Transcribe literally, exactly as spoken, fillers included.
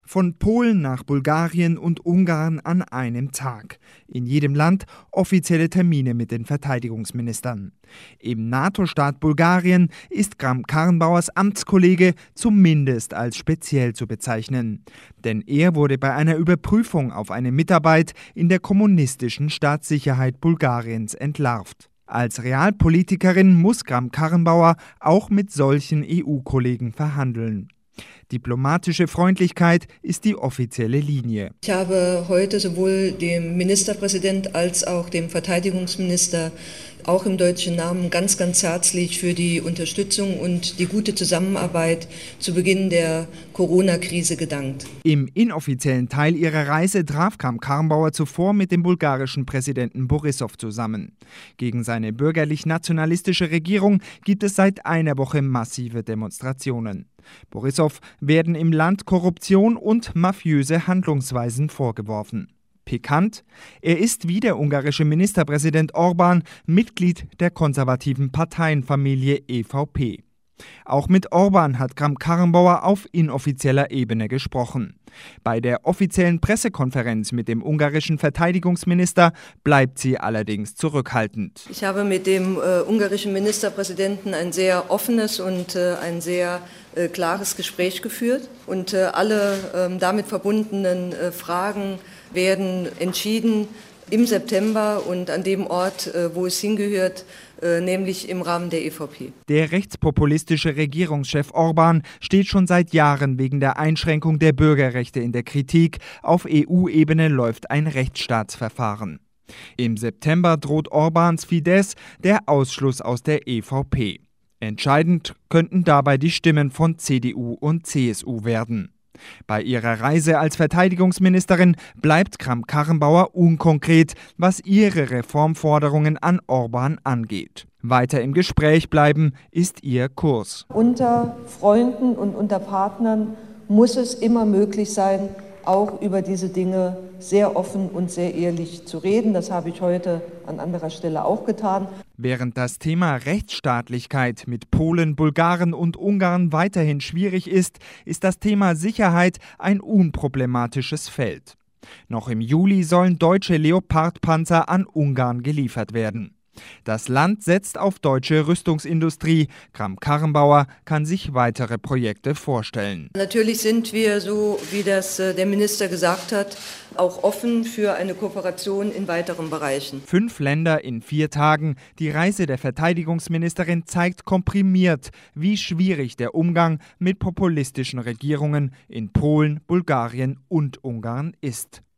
Von Polen nach Bulgarien und Ungarn an einem Tag. In jedem Land offizielle Termine mit den Verteidigungsministern. Im NATO-Staat Bulgarien ist Kramp-Karrenbauers Amtskollege zumindest als speziell zu bezeichnen. Denn er wurde bei einer Überprüfung auf eine Mitarbeit in der kommunistischen Staatssicherheit Bulgariens entlarvt. Als Realpolitikerin muss Kramp-Karrenbauer auch mit solchen E U-Kollegen verhandeln. Diplomatische Freundlichkeit ist die offizielle Linie. Ich habe heute sowohl dem Ministerpräsident als auch dem Verteidigungsminister auch im deutschen Namen ganz, ganz herzlich für die Unterstützung und die gute Zusammenarbeit zu Beginn der Corona-Krise gedankt. Im inoffiziellen Teil ihrer Reise traf Kramp-Karrenbauer zuvor mit dem bulgarischen Präsidenten Borissow zusammen. Gegen seine bürgerlich-nationalistische Regierung gibt es seit einer Woche massive Demonstrationen. Borissow werden im Land Korruption und mafiöse Handlungsweisen vorgeworfen. Pikant, er ist wie der ungarische Ministerpräsident Orbán Mitglied der konservativen Parteienfamilie E V P. Auch mit Orbán hat Kramp-Karrenbauer auf inoffizieller Ebene gesprochen. Bei der offiziellen Pressekonferenz mit dem ungarischen Verteidigungsminister bleibt sie allerdings zurückhaltend. Ich habe mit dem äh, ungarischen Ministerpräsidenten ein sehr offenes und äh, ein sehr äh, klares Gespräch geführt. Und äh, alle äh, damit verbundenen äh, Fragen werden entschieden im September und an dem Ort, wo es hingehört, nämlich im Rahmen der E V P. Der rechtspopulistische Regierungschef Orbán steht schon seit Jahren wegen der Einschränkung der Bürgerrechte in der Kritik. Auf E U-Ebene läuft ein Rechtsstaatsverfahren. Im September droht Orbáns Fidesz der Ausschluss aus der E V P. Entscheidend könnten dabei die Stimmen von C D U und C S U werden. Bei ihrer Reise als Verteidigungsministerin bleibt Kramp-Karrenbauer unkonkret, was ihre Reformforderungen an Orbán angeht. Weiter im Gespräch bleiben ist ihr Kurs. Unter Freunden und unter Partnern muss es immer möglich sein, auch über diese Dinge sehr offen und sehr ehrlich zu reden. Das habe ich heute an anderer Stelle auch getan. Während das Thema Rechtsstaatlichkeit mit Polen, Bulgaren und Ungarn weiterhin schwierig ist, ist das Thema Sicherheit ein unproblematisches Feld. Noch im Juli sollen deutsche Leopard-Panzer an Ungarn geliefert werden. Das Land setzt auf deutsche Rüstungsindustrie. Kramp-Karrenbauer kann sich weitere Projekte vorstellen. Natürlich sind wir, so wie das der Minister gesagt hat, auch offen für eine Kooperation in weiteren Bereichen. Fünf Länder in vier Tagen. Die Reise der Verteidigungsministerin zeigt komprimiert, wie schwierig der Umgang mit populistischen Regierungen in Polen, Bulgarien und Ungarn ist.